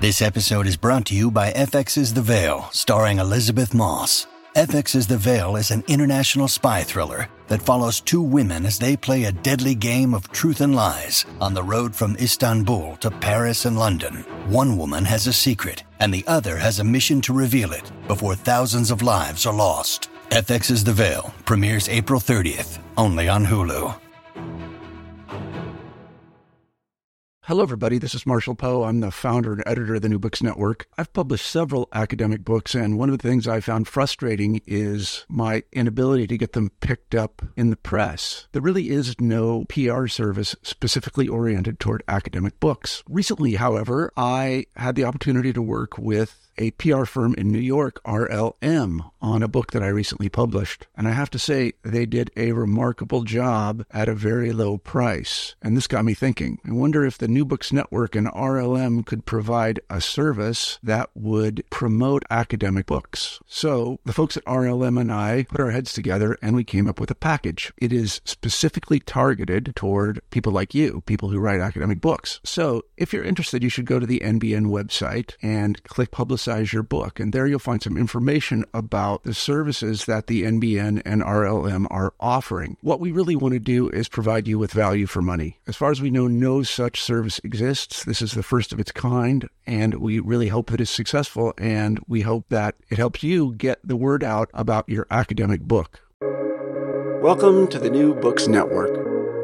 This episode is brought to you by FX's The Veil, starring Elizabeth Moss. FX's The Veil is an international spy thriller that follows two women as they play a deadly game of truth and lies on the road from Istanbul to Paris and London. One woman has a secret, and the other has a mission to reveal it before thousands of lives are lost. FX's The Veil premieres April 30th, only on Hulu. Hello, everybody. This is Marshall Poe. I'm the founder and editor of the New Books Network. I've published several academic books, and one of the things I found frustrating is my inability to get them picked up in the press. There really is no PR service specifically oriented toward academic books. Recently, however, I had the opportunity to work with a PR firm in New York, RLM, on a book that I recently published. And I have to say, they did a remarkable job at a very low price. And this got me thinking. I wonder if the New Books Network and RLM could provide a service that would promote academic books. So the folks at RLM and I put our heads together and we came up with a package. It is specifically targeted toward people like you, people who write academic books. So if you're interested, you should go to the NBN website and click Publicize your book. And there you'll find some information about the services that the NBN and RLM are offering. What we really want to do is provide you with value for money. As far as we know, no such service exists. This is the first of its kind, and we really hope it is successful, and we hope that it helps you get the word out about your academic book. Welcome to the New Books Network.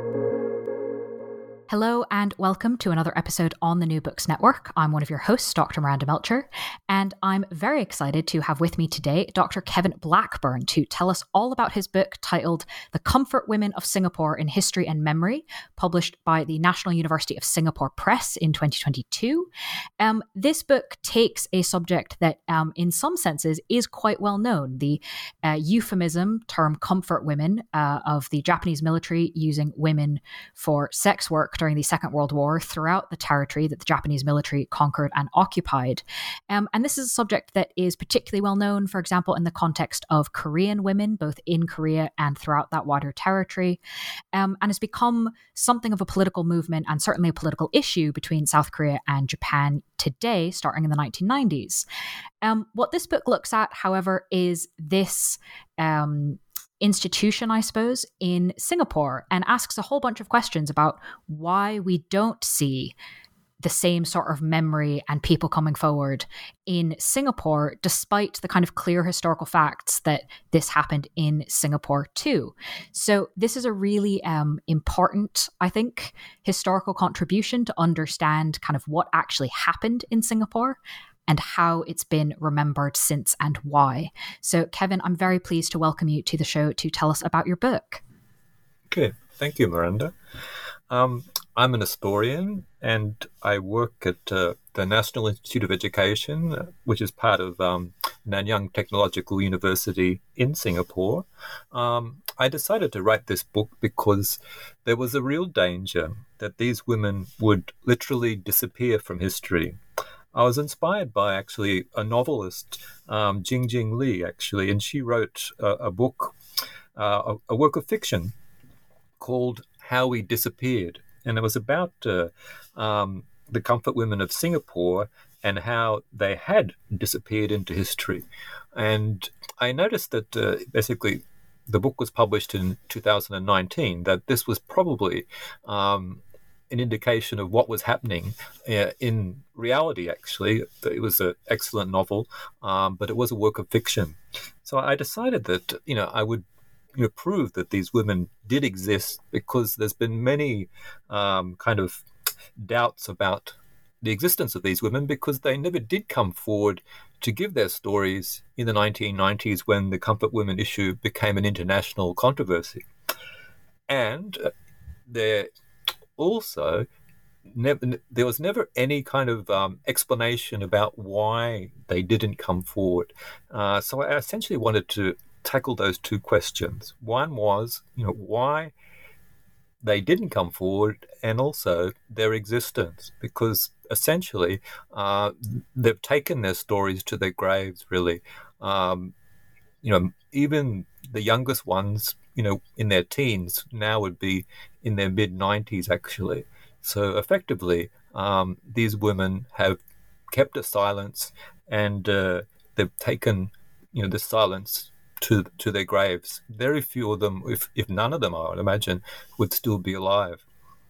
Hello and welcome to another episode on the New Books Network. I'm one of your hosts, Dr. Miranda Melcher, and I'm very excited to have with me today Dr. Kevin Blackburn to tell us all about his book titled The Comfort Women of Singapore in History and Memory, published by the National University of Singapore Press in 2022. This book takes a subject that, in some senses, is quite well known, the euphemism term comfort women of the Japanese military using women for sex work during the Second World War throughout the territory that the Japanese military conquered and occupied. And this is a subject that is particularly well known, for example, in the context of Korean women, both in Korea and throughout that wider territory, and has become something of a political movement and certainly a political issue between South Korea and Japan today, starting in the 1990s. What this book looks at, however, is this institution, I suppose, in Singapore, and asks a whole bunch of questions about why we don't see the same sort of memory and people coming forward in Singapore, despite the kind of clear historical facts that this happened in Singapore too. So this is a really important, I think, historical contribution to understand kind of what actually happened in Singapore and how it's been remembered since and why. So, Kevin, I'm very pleased to welcome you to the show to tell us about your book. Okay, thank you, Miranda. I'm an historian and I work at the National Institute of Education, which is part of Nanyang Technological University in Singapore. I decided to write this book because there was a real danger that these women would literally disappear from history. I was inspired by actually a novelist, Jing Li, actually, and she wrote a book, a work of fiction called How We Disappeared. And it was about the comfort women of Singapore and how they had disappeared into history. And I noticed that basically the book was published in 2019, that this was probably an indication of what was happening in reality, actually. It was an excellent novel, but it was a work of fiction. So I decided that, I would prove that these women did exist, because there's been many kind of doubts about the existence of these women, because they never did come forward to give their stories in the 1990s when the comfort women issue became an international controversy. And there was never any kind of explanation about why they didn't come forward. So I essentially wanted to tackle those two questions. One was, why they didn't come forward, and also their existence, because essentially they've taken their stories to their graves, really. Even the youngest ones, in their teens now would be in their mid-90s, actually. So effectively, these women have kept a silence, and they've taken, this silence to their graves. Very few of them, if none of them, I would imagine, would still be alive.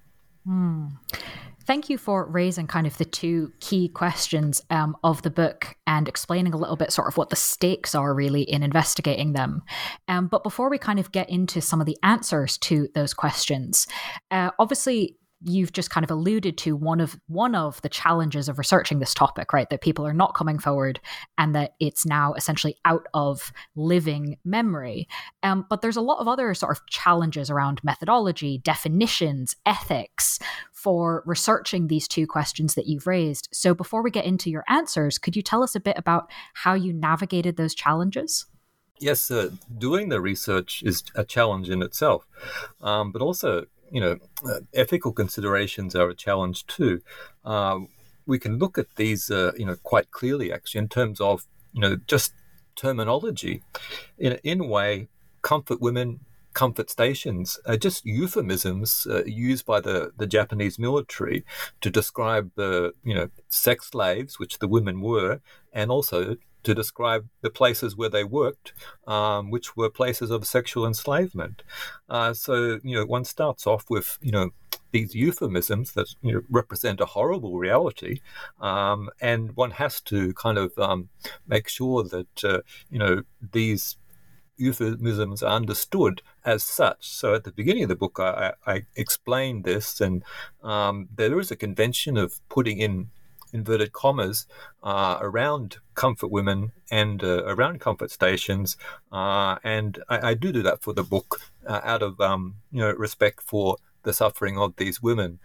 Thank you for raising kind of the two key questions of the book and explaining a little bit sort of what the stakes are really in investigating them. But before we kind of get into some of the answers to those questions, obviously you've just kind of alluded to one of the challenges of researching this topic, right? That people are not coming forward and that it's now essentially out of living memory. But there's a lot of other sort of challenges around methodology, definitions, ethics for researching these two questions that you've raised. So before we get into your answers, could you tell us a bit about how you navigated those challenges? Yes, doing the research is a challenge in itself, but also ethical considerations are a challenge too. We can look at these, quite clearly, actually, in terms of, just terminology. In a way, comfort women, comfort stations are just euphemisms used by the Japanese military to describe the, sex slaves, which the women were, and also to describe the places where they worked, which were places of sexual enslavement. So one starts off with, these euphemisms that represent a horrible reality, and one has to kind of make sure that, these euphemisms are understood as such. So at the beginning of the book, I explained this, and there is a convention of putting in inverted commas around comfort women and around comfort stations, and I do that for the book out of respect for the suffering of these women,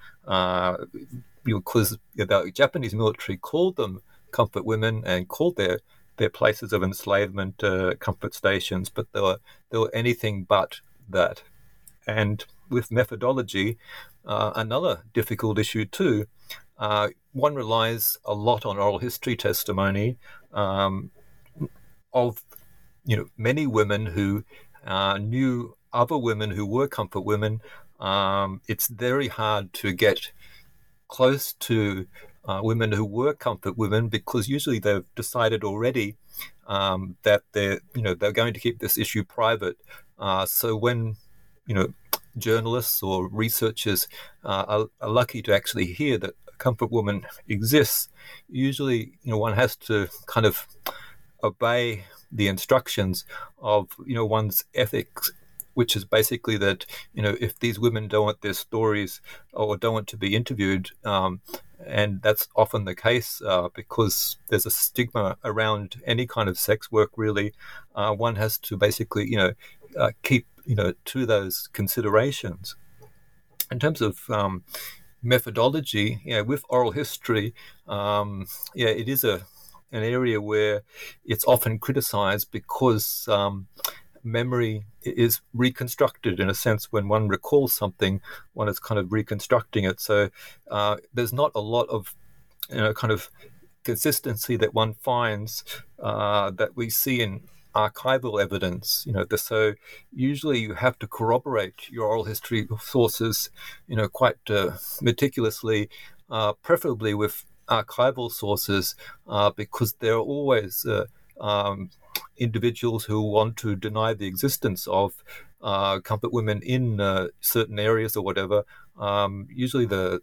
because the Japanese military called them comfort women and called their places of enslavement comfort stations, but they were anything but that. And with methodology, another difficult issue too. One relies a lot on oral history testimony of many women who knew other women who were comfort women. It's very hard to get close to women who were comfort women, because usually they've decided already that they're going to keep this issue private. So when journalists or researchers are lucky to actually hear that a comfort woman exists, usually one has to kind of obey the instructions of one's ethics, which is basically that if these women don't want their stories or don't want to be interviewed, and that's often the case because there's a stigma around any kind of sex work, really, one has to basically keep to those considerations. In terms of methodology, with oral history, it is an area where it's often criticized because memory is reconstructed in a sense. When one recalls something, one is kind of reconstructing it. So there's not a lot of kind of consistency that one finds that we see in archival evidence. So usually you have to corroborate your oral history sources quite meticulously, preferably with archival sources, because there are always individuals who want to deny the existence of comfort women in certain areas or whatever. Usually the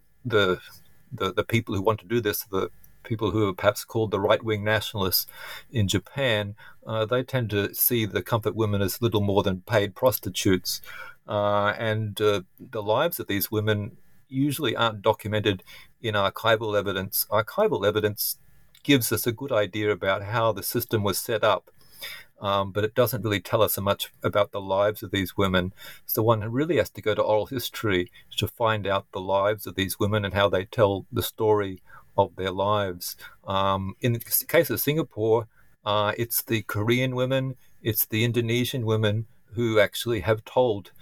people who want to do this, the people who are perhaps called the right-wing nationalists in Japan, they tend to see the comfort women as little more than paid prostitutes. And the lives of these women usually aren't documented in archival evidence. Archival evidence gives us a good idea about how the system was set up, but it doesn't really tell us so much about the lives of these women. So one really has to go to oral history to find out the lives of these women and how they tell the story of their lives. In the case of Singapore, it's the Korean women, it's the Indonesian women who actually have told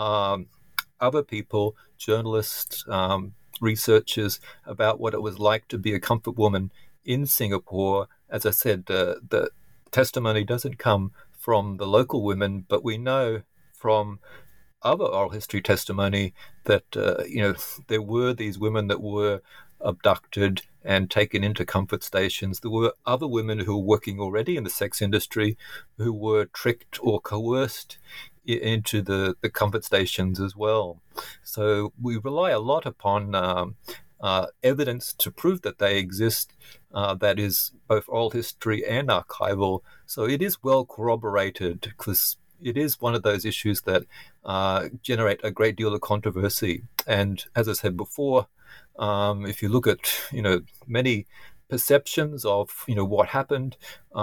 other people, journalists, researchers, about what it was like to be a comfort woman in Singapore. As I said, the testimony doesn't come from the local women, but we know from other oral history testimony that there were these women that were abducted and taken into comfort stations. There were other women who were working already in the sex industry who were tricked or coerced into the comfort stations as well. So we rely a lot upon evidence to prove that they exist, that is both oral history and archival. So it is well corroborated, because it is one of those issues that generate a great deal of controversy. And as I said before, if you look at many perceptions of what happened,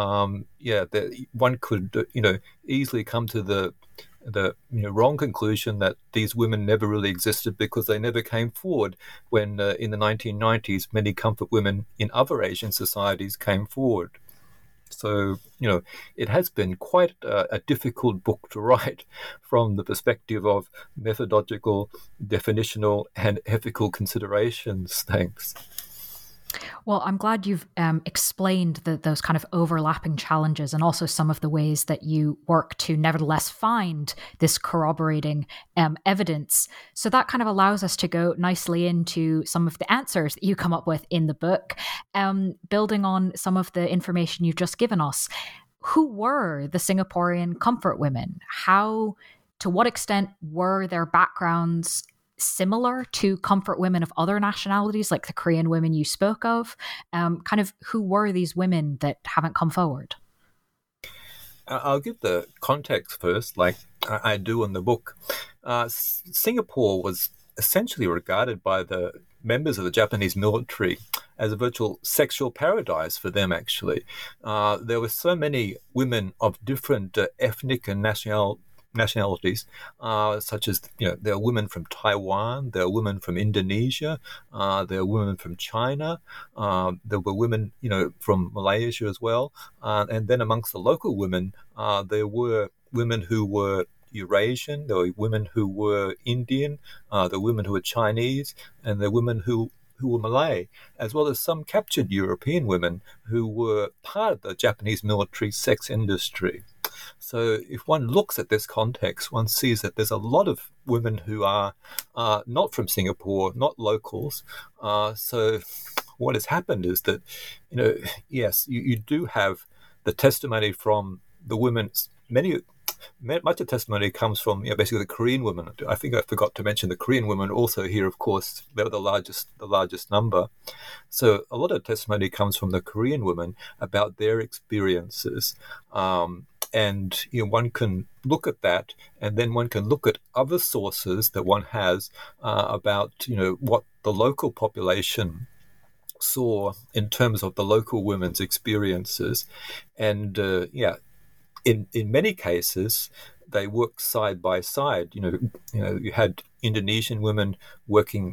that one could easily come to the wrong conclusion that these women never really existed because they never came forward, when in the 1990s many comfort women in other Asian societies came forward. So, it has been quite a difficult book to write from the perspective of methodological, definitional, and ethical considerations. Thanks. Well, I'm glad you've explained those kind of overlapping challenges, and also some of the ways that you work to nevertheless find this corroborating evidence. So that kind of allows us to go nicely into some of the answers that you come up with in the book, building on some of the information you've just given us. Who were the Singaporean comfort women? To what extent were their backgrounds similar to comfort women of other nationalities, like the Korean women you spoke of? Kind of who were these women that haven't come forward? I'll give the context first, like I do in the book. Singapore was essentially regarded by the members of the Japanese military as a virtual sexual paradise for them, actually. There were so many women of different ethnic and nationalities, such as there are women from Taiwan, there are women from Indonesia, there are women from China, there were women from Malaysia as well, and then amongst the local women there were women who were Eurasian, there were women who were Indian, there were women who were Chinese, and there were women who were Malay, as well as some captured European women who were part of the Japanese military sex industry. So if one looks at this context, one sees that there's a lot of women who are not from Singapore, not locals. So what has happened is that, yes, you do have the testimony from the women. Much of the testimony comes from basically the Korean women. I think I forgot to mention the Korean women also here, of course. They were the largest number. So a lot of testimony comes from the Korean women about their experiences. And one can look at that, and then one can look at other sources that one has about what the local population saw in terms of the local women's experiences. And in many cases they worked side by side. You had Indonesian women working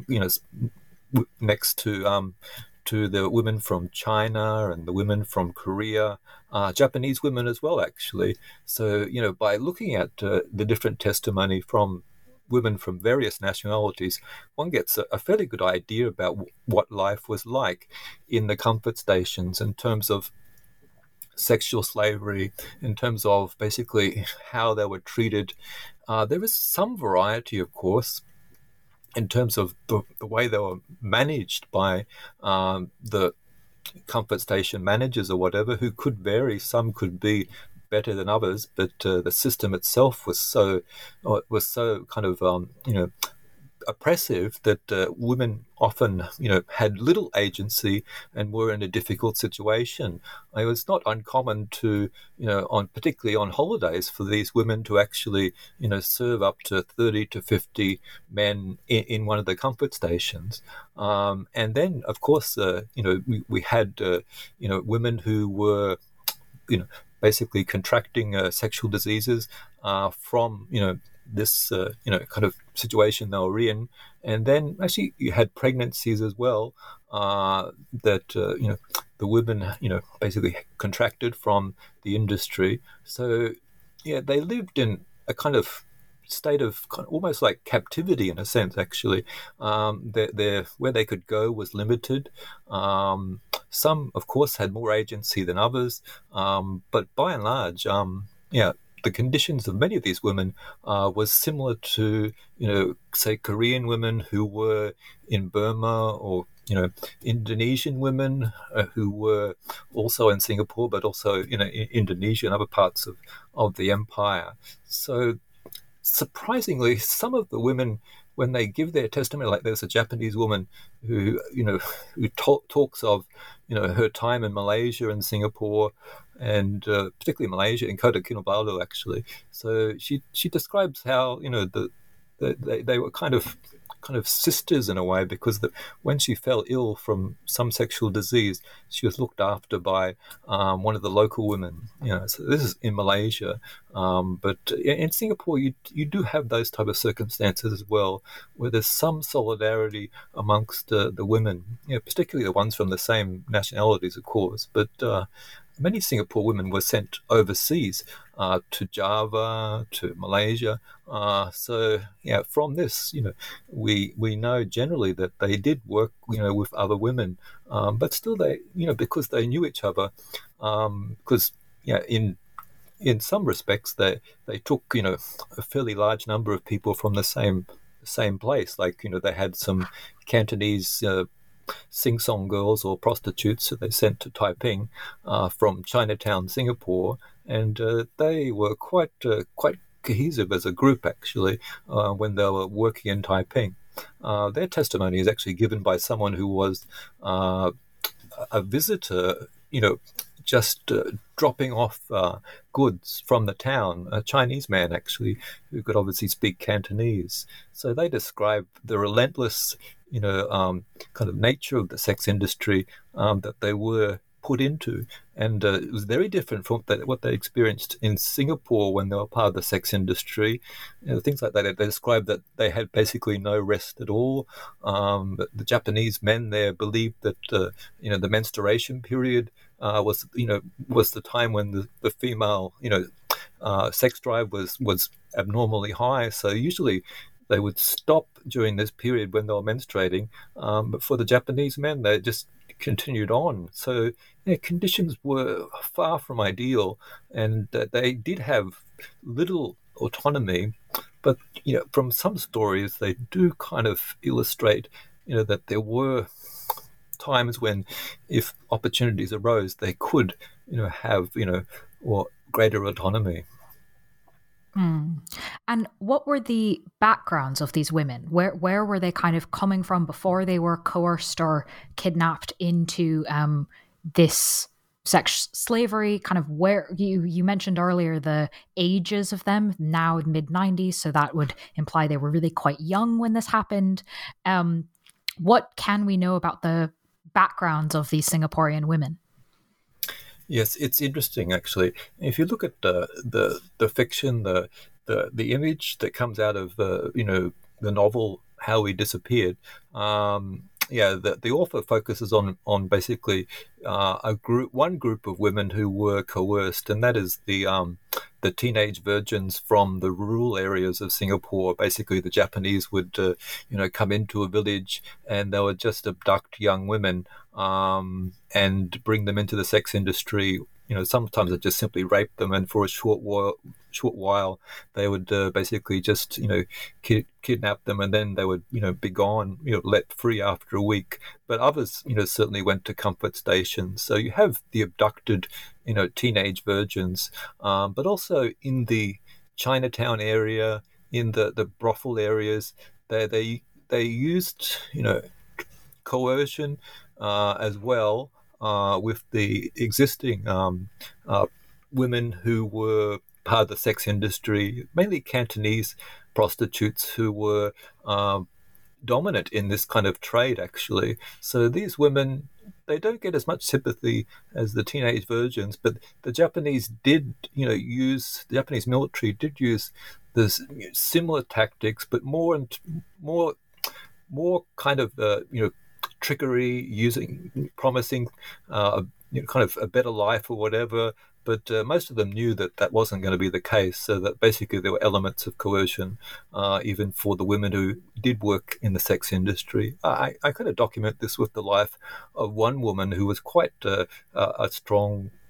next to the women from China and the women from Korea, Japanese women as well, actually. So, by looking at the different testimony from women from various nationalities, one gets a fairly good idea about what life was like in the comfort stations in terms of sexual slavery, in terms of basically how they were treated. There was some variety, of course, in terms of the way they were managed by the comfort station managers or whatever, who could vary. Some could be better than others, but the system itself was so kind of oppressive that women often had little agency and were in a difficult situation. It was not uncommon to particularly on holidays, for these women to actually serve up to 30 to 50 men in one of the comfort stations. And then of course we had women who were basically contracting sexual diseases from this kind of situation they were in. And then actually you had pregnancies as well that the women basically contracted from the industry. So they lived in a kind of state of almost like captivity in a sense, actually. Where they could go was limited. Some of course had more agency than others, but by and large the conditions of many of these women was similar to, say, Korean women who were in Burma or Indonesian women who were also in Singapore, but also in Indonesia and other parts of the empire. So surprisingly, some of the women, when they give their testimony, like there's a Japanese woman who talks of her time in Malaysia and Singapore, and particularly Malaysia in Kota Kinabalu actually. So she describes how they were kind of sisters in a way, because when she fell ill from some sexual disease, she was looked after by one of the local women. So this is in Malaysia, but in Singapore, you do have those type of circumstances as well, where there's some solidarity amongst the women, particularly the ones from the same nationalities, of course, but. Many Singapore women were sent overseas to Java, to Malaysia. So from this, we know generally that they did work, with other women, but still they, because they knew each other, because in some respects they took a fairly large number of people from the same place. Like they had some Cantonese. Sing-song girls or prostitutes that they sent to Taiping from Chinatown, Singapore, and they were quite cohesive as a group actually when they were working in Taiping. Their testimony is actually given by someone who was a visitor, just dropping off goods from the town, a Chinese man actually, who could obviously speak Cantonese. So they describe the relentless kind of nature of the sex industry that they were put into. And it was very different from what they experienced in Singapore when they were part of the sex industry. Things like that. They described that they had basically no rest at all. But the Japanese men there believed that the menstruation period was the time when the female sex drive was abnormally high. So usually they would stop during this period when they were menstruating, but for the Japanese men, they just continued on. So conditions were far from ideal, and they did have little autonomy. But from some stories, they do kind of illustrate that there were times when, if opportunities arose, they could have or greater autonomy. And what were the backgrounds of these women? Where were they kind of coming from before they were coerced or kidnapped into this sex slavery? Kind of where you mentioned earlier the ages of them, now mid-90s, so that would imply they were really quite young when this happened. What can we know about the backgrounds of these Singaporean women? Yes, it's interesting actually. If you look at the fiction, the image that comes out of the novel How We Disappeared, the author focuses on basically one group of women who were coerced, and that is the teenage virgins from the rural areas of Singapore. Basically, the Japanese would come into a village and they would just abduct young women and bring them into the sex industry. Sometimes they just simply rape them, and for a short while they would basically just kidnap them, and then they would be gone, let free after a week. But others certainly went to comfort stations. So you have the abducted teenage virgins, but also in the Chinatown area, in the brothel areas, they used coercion as well. With the existing women who were part of the sex industry, mainly Cantonese prostitutes who were dominant in this kind of trade, actually. So these women, they don't get as much sympathy as the teenage virgins, but the Japanese did, the Japanese military did use this similar tactics, but more kind of, trickery, promising kind of a better life or whatever, but most of them knew that wasn't going to be the case, so that basically there were elements of coercion even for the women who did work in the sex industry. I kind of document this with the life of one woman who was quite a strong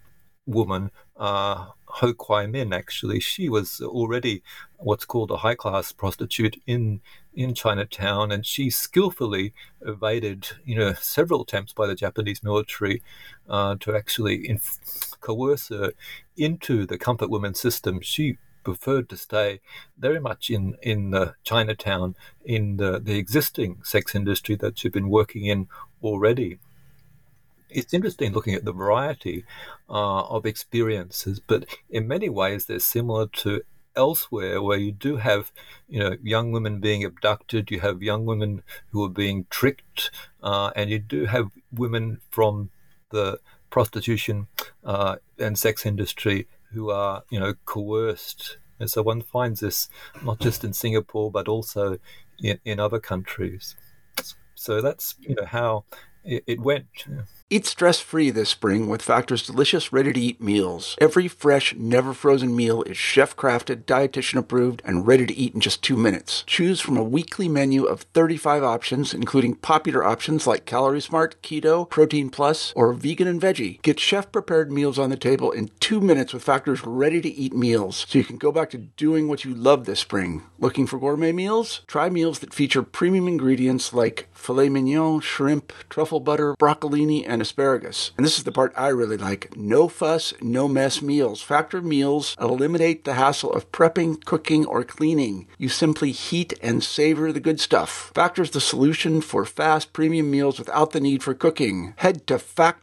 woman, Ho Kwai Min, actually. She was already what's called a high-class prostitute in Chinatown, and she skillfully evaded, several attempts by the Japanese military to actually coerce her into the comfort women system. She preferred to stay very much in Chinatown, in the existing sex industry that she'd been working in already. It's interesting looking at the variety of experiences, but in many ways they're similar to elsewhere, where you do have, young women being abducted, you have young women who are being tricked, and you do have women from the prostitution and sex industry who are, coerced. And so one finds this not just in Singapore, but also in other countries. So that's, how it went. Eat stress-free this spring with Factor's delicious, ready-to-eat meals. Every fresh, never-frozen meal is chef-crafted, dietitian-approved, and ready to eat in just 2 minutes. Choose from a weekly menu of 35 options, including popular options like Calorie Smart, Keto, Protein Plus, or Vegan and Veggie. Get chef-prepared meals on the table in 2 minutes with Factor's ready-to-eat meals, so you can go back to doing what you love this spring. Looking for gourmet meals? Try meals that feature premium ingredients like filet mignon, shrimp, truffle butter, broccolini, and asparagus. And this is the part I really like. No fuss, no mess meals. Factor meals eliminate the hassle of prepping, cooking, or cleaning. You simply heat and savor the good stuff. Factor's the solution for fast premium meals without the need for cooking. Head to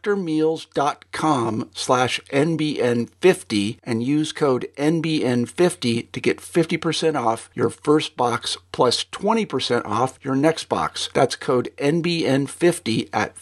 factormeals.com/NBN50 and use code NBN50 to get 50% off your first box plus 20% off your next box. That's code NBN50 at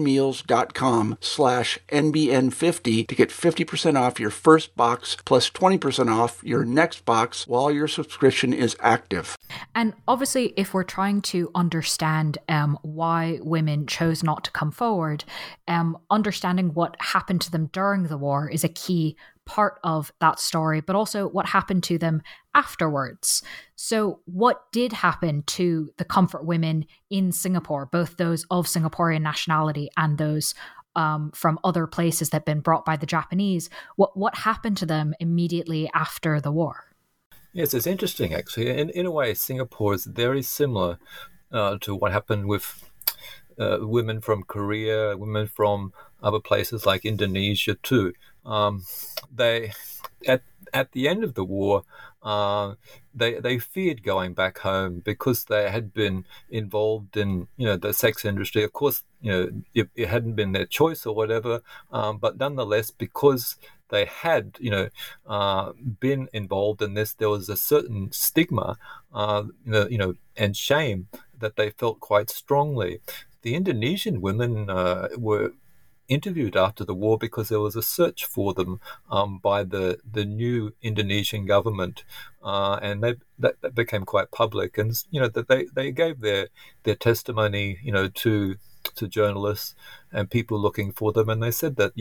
factormeals.com/NBN50 to get 50% off your first box plus 20% off your next box while your subscription is active. And obviously, if we're trying to understand why women chose not to come forward, understanding what happened to them during the war is a key part of that story, but also what happened to them afterwards. So what did happen to the comfort women in Singapore, both those of Singaporean nationality and those from other places that had been brought by the Japanese? What happened to them immediately after the war? Yes, it's interesting, actually. In a way, Singapore is very similar to what happened with women from Korea, women from other places like Indonesia too. They, at the end of the war, they feared going back home because they had been involved in the sex industry. Of course, it hadn't been their choice or whatever, but nonetheless, because they had been involved in this, there was a certain stigma, and shame that they felt quite strongly. The Indonesian women were interviewed after the war because there was a search for them by the new Indonesian government, and that became quite public. And that they gave their testimony, to journalists and people looking for them, and they said that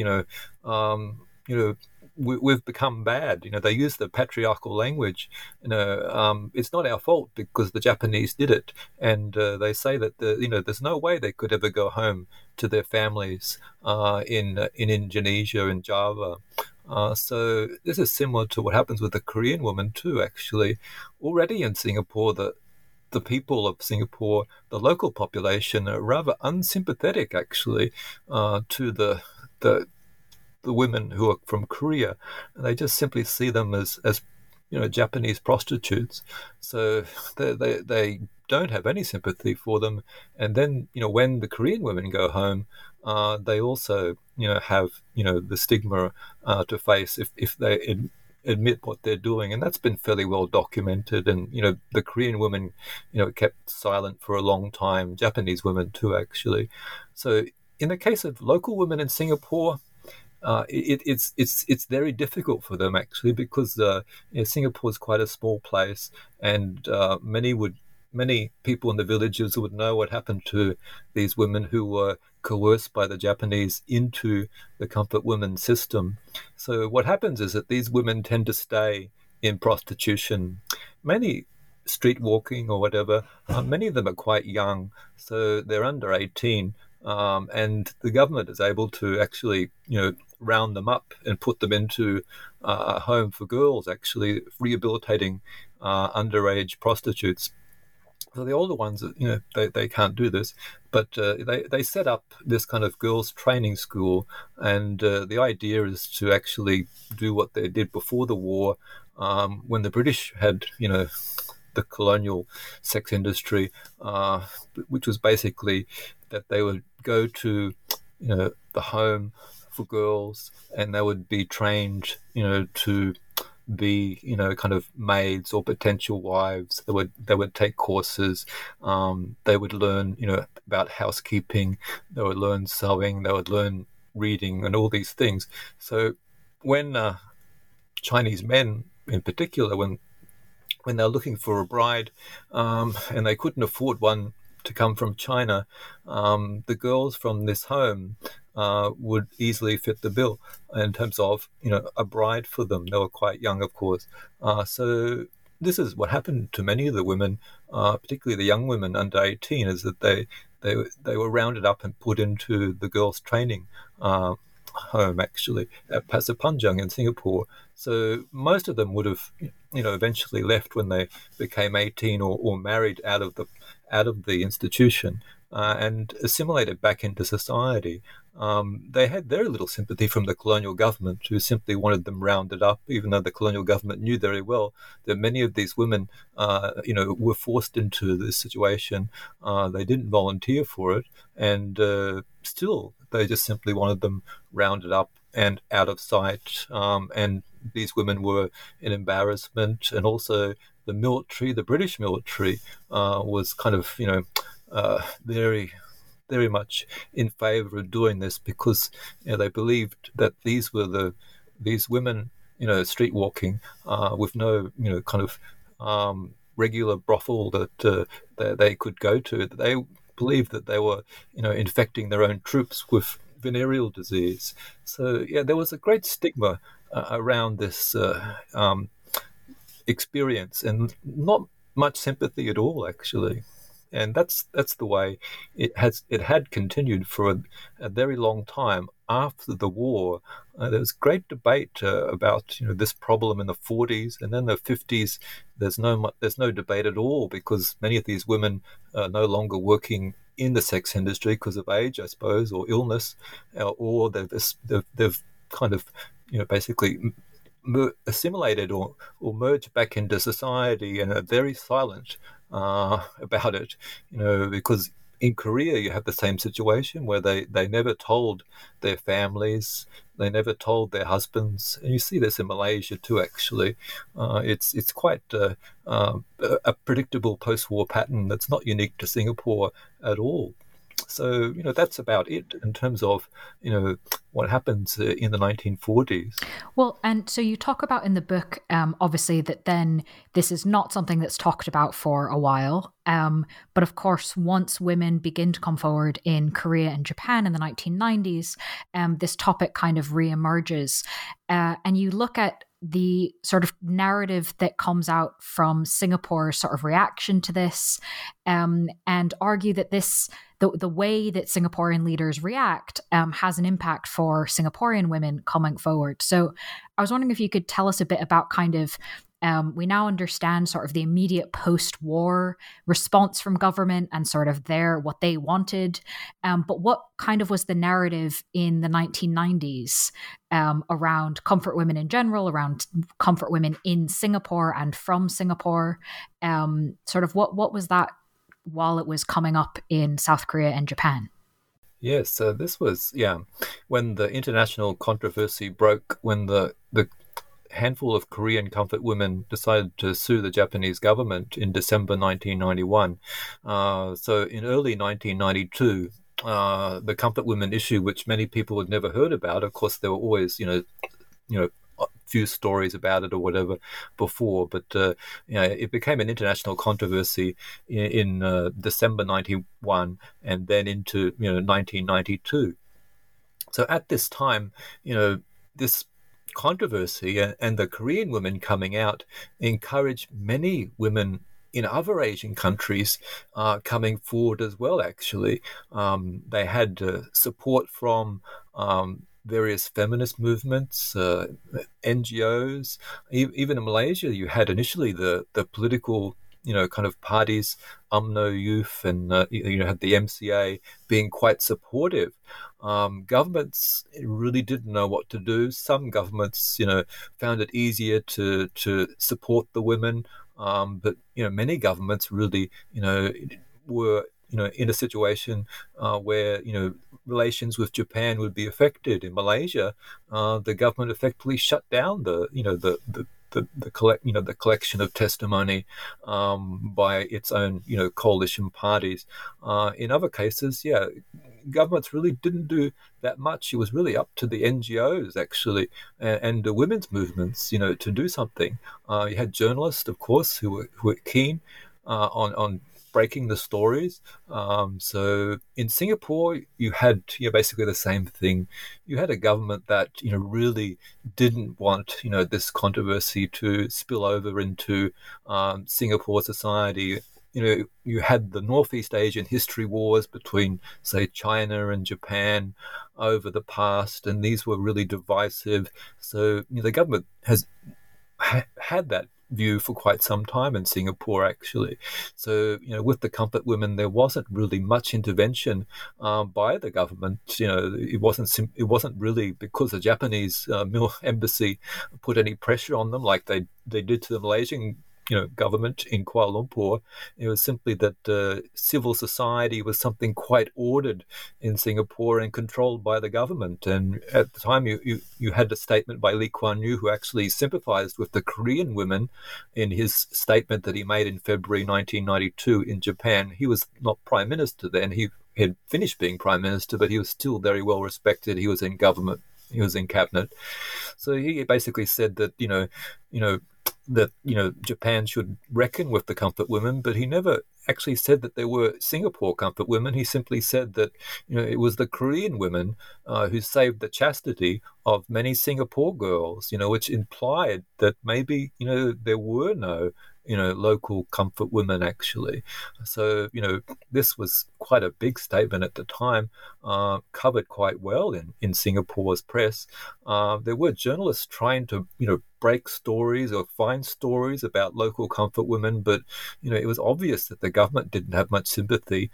we've become bad. They use the patriarchal language. It's not our fault because the Japanese did it, and they say that there's no way they could ever go home to their families in Indonesia and Java. So this is similar to what happens with the Korean woman too. Actually, already in Singapore, the people of Singapore, the local population, are rather unsympathetic actually to the women who are from Korea. They just simply see them as Japanese prostitutes. So they don't have any sympathy for them. And then when the Korean women go home, they also have the stigma to face if they admit what they're doing, and that's been fairly well documented. And the Korean women kept silent for a long time. Japanese women too, actually. So in the case of local women in Singapore, it's very difficult for them actually because Singapore is quite a small place, and many people in the villages would know what happened to these women who were coerced by the Japanese into the comfort women system. So what happens is that these women tend to stay in prostitution, many street walking or whatever. Many of them are quite young, so they're under 18. And the government is able to actually, round them up and put them into a home for girls, actually rehabilitating underage prostitutes. So the older ones, they can't do this, but they set up this kind of girls' training school, and the idea is to actually do what they did before the war, when the British had, the colonial sex industry, which was basically that they would go to, the home for girls, and they would be trained, to be, kind of maids or potential wives. They would take courses. They would learn, about housekeeping. They would learn sewing. They would learn reading and all these things. So when Chinese men, in particular, when they're looking for a bride, and they couldn't afford one to come from China, the girls from this home would easily fit the bill in terms of, a bride for them. They were quite young, of course. So this is what happened to many of the women, particularly the young women under 18, is that they were rounded up and put into the girls' training home, actually, at Pasir Panjang in Singapore. So most of them would have, eventually left when they became 18 or married out of the institution, and assimilated back into society. They had very little sympathy from the colonial government, who simply wanted them rounded up, even though the colonial government knew very well that many of these women, were forced into this situation. They didn't volunteer for it, and still they just simply wanted them rounded up and out of sight. And these women were an embarrassment, and also the military, the British military, was kind of, very, very much in favour of doing this, because they believed that these women, street walking, with no, kind of regular brothel that they could go to. They believed that they were, infecting their own troops with venereal disease. So there was a great stigma around this experience, and not much sympathy at all, actually. And that's the way it had continued for a very long time after the war. There was great debate about this problem in the 40s, and then the 50s. There's no debate at all, because many of these women are no longer working in the sex industry because of age, I suppose, or illness, or they've kind of basically assimilated or merged back into society, and are very silent about it, because in Korea you have the same situation where they never told their families, they never told their husbands, and you see this in Malaysia too. Actually, it's quite a predictable post-war pattern that's not unique to Singapore at all. So, that's about it in terms of, what happens in the 1940s. Well, and so you talk about in the book, obviously, that then this is not something that's talked about for a while. But of course, once women begin to come forward in Korea and Japan in the 1990s, this topic kind of reemerges. And you look at the sort of narrative that comes out from Singapore's sort of reaction to this, and argue that the way that Singaporean leaders react has an impact for Singaporean women coming forward. So I was wondering if you could tell us a bit about kind of, we now understand sort of the immediate post-war response from government and sort of what they wanted. But what kind of was the narrative in the 1990s around comfort women in general, around comfort women in Singapore and from Singapore? Sort of what was that while it was coming up in South Korea and Japan? Yes, so this was, when the international controversy broke, when the handful of Korean comfort women decided to sue the Japanese government in December 1991. So in early 1992, the comfort women issue, which many people had never heard about, of course, there were always, a few stories about it or whatever before, but it became an international controversy in December 91 and then into 1992. So at this time, this controversy and the Korean women coming out encouraged many women in other Asian countries coming forward as well, actually. They had support from various feminist movements, NGOs. Even in Malaysia, you had initially the political, kind of parties, UMNO Youth, and had the MCA being quite supportive. Governments really didn't know what to do. Some governments, found it easier to support the women, but many governments really, were in a situation where relations with Japan would be affected. In Malaysia, the government effectively shut down the collection of testimony by its own coalition parties. In other cases, governments really didn't do that much. It was really up to the NGOs actually and the women's movements, to do something. You had journalists, of course, who were keen on breaking the stories. So in Singapore, you had basically the same thing. You had a government that really didn't want this controversy to spill over into Singapore society. You had the Northeast Asian history wars between, say, China and Japan over the past, and these were really divisive. So the government has had that view for quite some time in Singapore, actually. So, with the comfort women, there wasn't really much intervention by the government. It wasn't really because the Japanese embassy put any pressure on them like they did to the Malaysian government in Kuala Lumpur. It was simply that civil society was something quite ordered in Singapore and controlled by the government. And at the time, you had a statement by Lee Kuan Yew, who actually sympathized with the Korean women in his statement that he made in February 1992 in Japan. He was not prime minister then. He had finished being prime minister, but he was still very well respected. He was in government. He was in cabinet. So he basically said that, that Japan should reckon with the comfort women, but he never actually said that there were Singapore comfort women. He simply said that it was the Korean women who saved the chastity of many Singapore girls, which implied that maybe there were no local comfort women actually. So this was quite a big statement at the time, covered quite well in Singapore's press. There were journalists trying to break stories or find stories about local comfort women, but it was obvious that the government didn't have much sympathy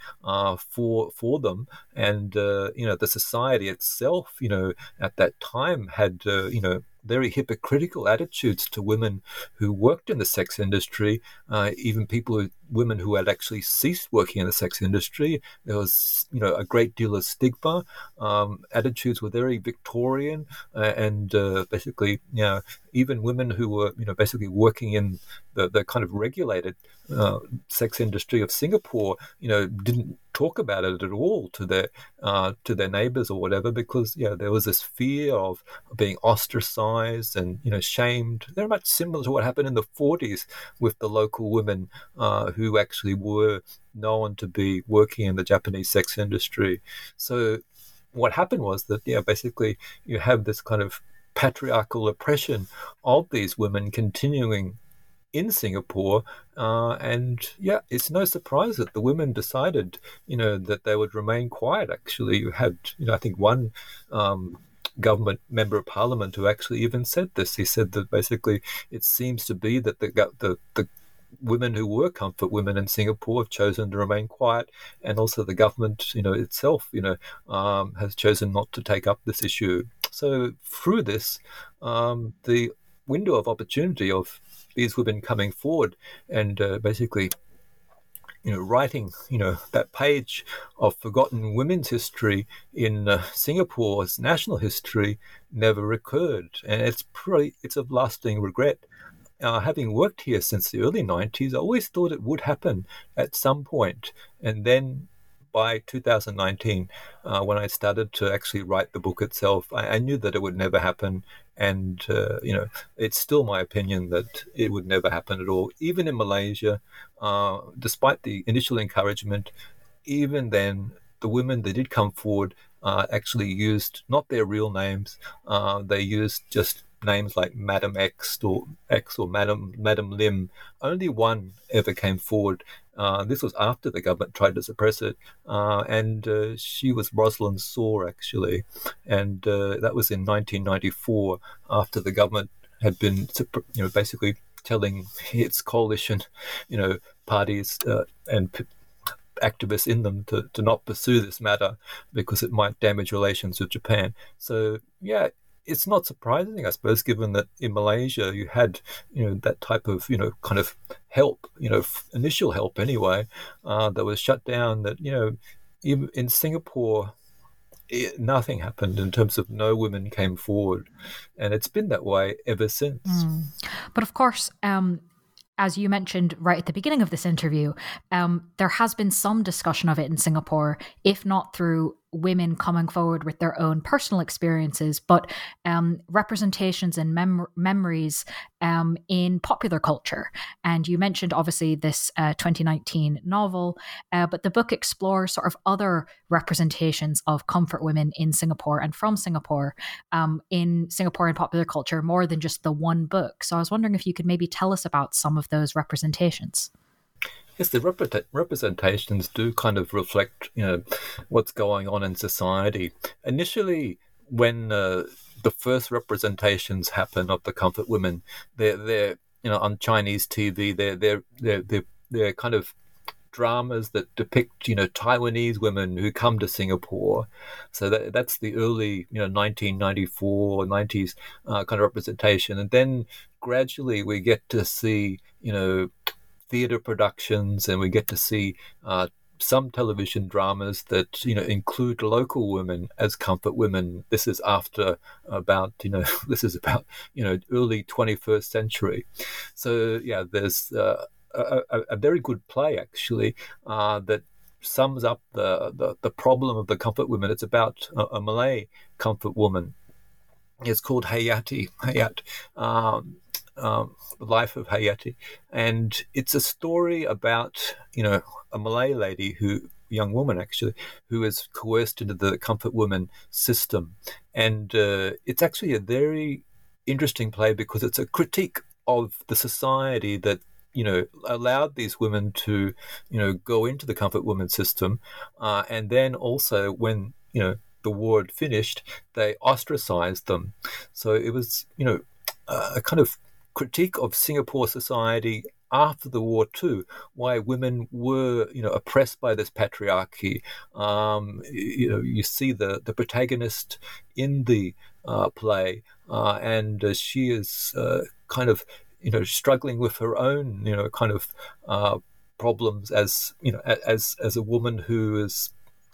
for them, and the society itself at that time had very hypocritical attitudes to women who worked in the sex industry, even women who had actually ceased working in the sex industry. There was, a great deal of stigma. Attitudes were very Victorian, and basically, even women who were, basically working in the kind of regulated sex industry of Singapore, didn't talk about it at all to their neighbors or whatever, because there was this fear of being ostracized and shamed. They're much similar to what happened in the 40s with the local women who actually were known to be working in the Japanese sex industry. So what happened was that basically you have this kind of patriarchal oppression of these women continuing in Singapore, and it's no surprise that the women decided, that they would remain quiet. Actually, you had, I think one government member of parliament who actually even said this. He said that basically it seems to be that the women who were comfort women in Singapore have chosen to remain quiet, and also the government, itself, has chosen not to take up this issue. So through this, the window of opportunity of these women coming forward and basically, writing, that page of forgotten women's history in Singapore's national history never occurred, and it's of lasting regret. Having worked here since the early 90s, I always thought it would happen at some point, and then by 2019, when I started to actually write the book itself, I knew that it would never happen. And, it's still my opinion that it would never happen at all. Even in Malaysia, despite the initial encouragement, even then, the women that did come forward actually used not their real names. They used just names like Madam X or Madam Lim. Only one ever came forward This was after the government tried to suppress it, and she was Rosalind Saw, actually, and that was in 1994, after the government had been, basically telling its coalition, parties and activists in them to not pursue this matter because it might damage relations with Japan. So, yeah, it's not surprising, I suppose, given that in Malaysia you had, that type of, kind of help, initial help anyway, that was shut down, that, even in Singapore, nothing happened in terms of no women came forward. And it's been that way ever since. But of course, as you mentioned right at the beginning of this interview, there has been some discussion of it in Singapore, if not through women coming forward with their own personal experiences, but representations and memories in popular culture. And you mentioned, obviously, this 2019 novel, but the book explores sort of other representations of comfort women in Singapore and from Singapore, in Singaporean popular culture, more than just the one book. So I was wondering if you could maybe tell us about some of those representations. Yes, the representations do kind of reflect, what's going on in society. Initially, when the first representations happen of the comfort women, they're on Chinese TV. They're kind of dramas that depict, Taiwanese women who come to Singapore. So that's the early, 1994, 90s kind of representation, and then gradually we get to see, theatre productions, and we get to see some television dramas that include local women as comfort women. This is after about early 21st century. So yeah, there's a very good play actually that sums up the problem of the comfort women. It's about a Malay comfort woman. It's called Hayati. The Life of Hayati, and it's a story about a Malay lady, young woman actually, who is coerced into the comfort woman system, and it's actually a very interesting play because it's a critique of the society that allowed these women to go into the comfort woman system, and then also when the war had finished, they ostracized them. So it was a kind of critique of Singapore society after the war too, why women were oppressed by this patriarchy. You see the protagonist in the play, and she is kind of struggling with her own kind of problems as as a woman who is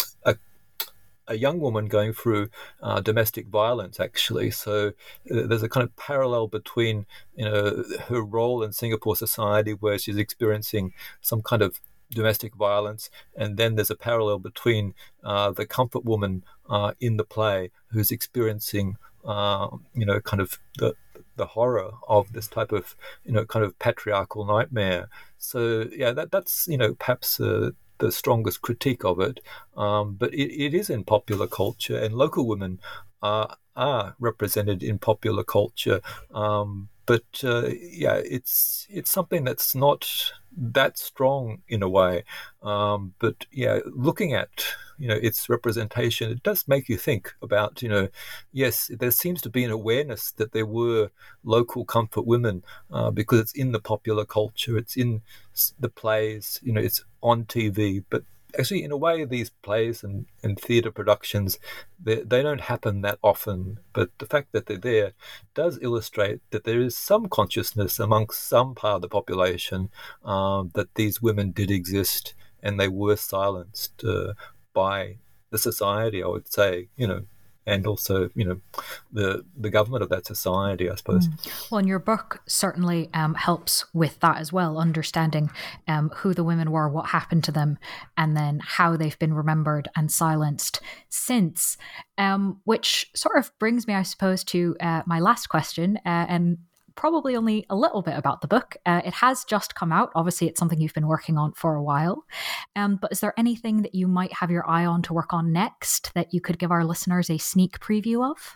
a young woman going through domestic violence, actually. So there's a kind of parallel between, her role in Singapore society where she's experiencing some kind of domestic violence, and then there's a parallel between the comfort woman in the play who's experiencing, kind of the horror of this type of, kind of patriarchal nightmare. So yeah, that's perhaps the strongest critique of it, but it is in popular culture, and local women are represented in popular culture. But it's something that's not that strong in a way. But yeah, looking at its representation, it does make you think about yes, there seems to be an awareness that there were local comfort women because it's in the popular culture, it's in the plays, it's on TV, but actually, in a way, these plays and theatre productions, they don't happen that often. But the fact that they're there does illustrate that there is some consciousness amongst some part of the population that these women did exist, and they were silenced by the society, I would say, and also, the government of that society, I suppose. Well, and your book certainly helps with that as well, understanding who the women were, what happened to them, and then how they've been remembered and silenced since, which sort of brings me, I suppose, to my last question, and probably only a little bit about the book. It has just come out. Obviously, it's something you've been working on for a while. But is there anything that you might have your eye on to work on next that you could give our listeners a sneak preview of?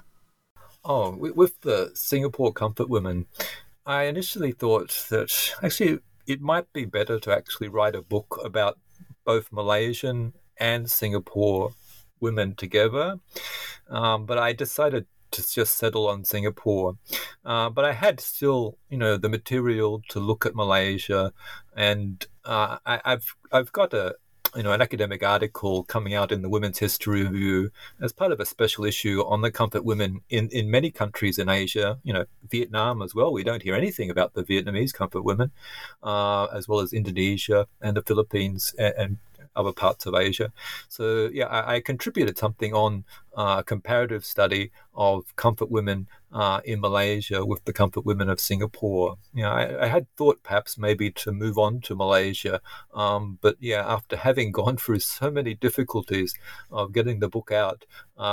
Oh, with the Singapore comfort women, I initially thought that actually it might be better to actually write a book about both Malaysian and Singapore women together. But I decided to just settle on Singapore. But I had still, the material to look at Malaysia, and I've got an academic article coming out in the Women's History Review as part of a special issue on the comfort women in many countries in Asia, Vietnam as well. We don't hear anything about the Vietnamese comfort women, as well as Indonesia and the Philippines and other parts of Asia. So, I contributed something on a comparative study of comfort women in Malaysia with the comfort women of Singapore. I had thought perhaps maybe to move on to Malaysia, but after having gone through so many difficulties of getting the book out,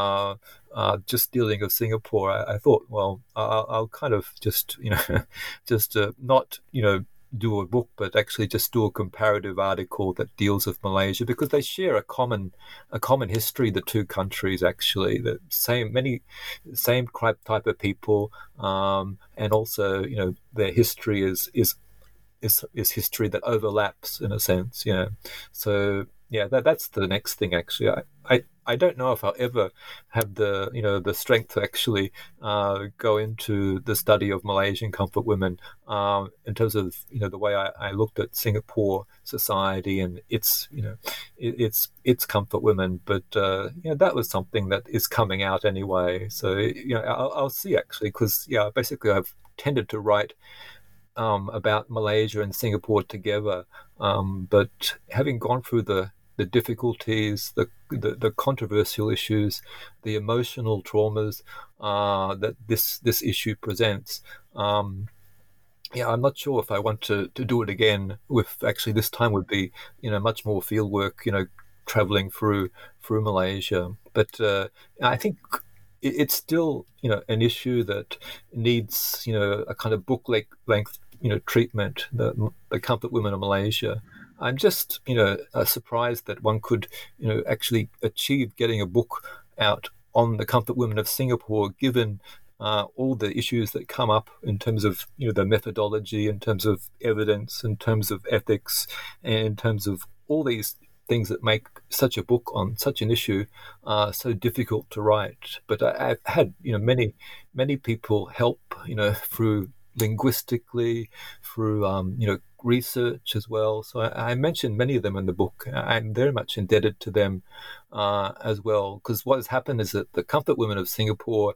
just dealing with Singapore, I thought, well, I'll kind of just, not, do a book, but actually just do a comparative article that deals with Malaysia, because they share a common history. The two countries actually, the same type of people, and also their history is history that overlaps in a sense. So that's the next thing actually. I don't know if I'll ever have the strength to actually go into the study of Malaysian comfort women in terms of the way I looked at Singapore society and its comfort women. But that was something that is coming out anyway. So I'll see actually, because basically I've tended to write about Malaysia and Singapore together, but having gone through the difficulties, the controversial issues, the emotional traumas that this issue presents. I'm not sure if I want to do it again. With actually this time would be much more field work, traveling through Malaysia. But I think it's still an issue that needs a kind of book length treatment. The comfort women of Malaysia. I'm just, surprised that one could, actually achieve getting a book out on the comfort women of Singapore, given all the issues that come up in terms of, the methodology, in terms of evidence, in terms of ethics, and in terms of all these things that make such a book on such an issue so difficult to write. But I've had, many people help, through linguistically, through, research as well. So I mentioned many of them in the book. I'm very much indebted to them as well, because what has happened is that the comfort women of Singapore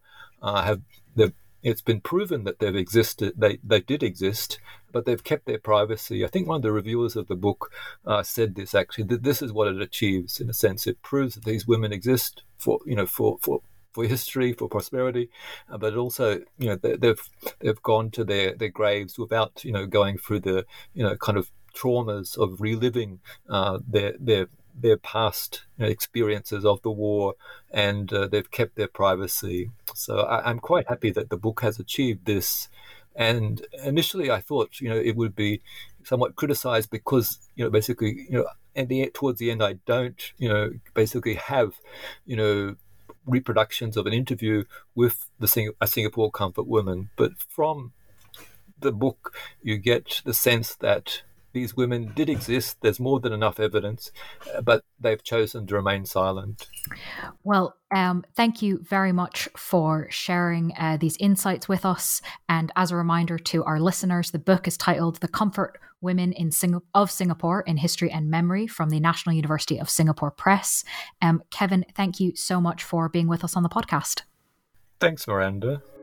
it's been proven that they've existed. They did exist, but they've kept their privacy. I think one of the reviewers of the book said this actually, that this is what it achieves in a sense. It proves that these women exist for history, for prosperity, but also they've gone to their graves without going through the kind of traumas of reliving their past experiences of the war, and they've kept their privacy. So I'm quite happy that the book has achieved this. And initially I thought it would be somewhat criticized because basically towards the end I don't basically have reproductions of an interview with a Singapore comfort woman, but from the book you get the sense that these women did exist. There's more than enough evidence, but they've chosen to remain silent. Well, thank you very much for sharing these insights with us. And as a reminder to our listeners, the book is titled The Comfort Women of Singapore in History and Memory from the National University of Singapore Press. Kevin, thank you so much for being with us on the podcast. Thanks, Miranda.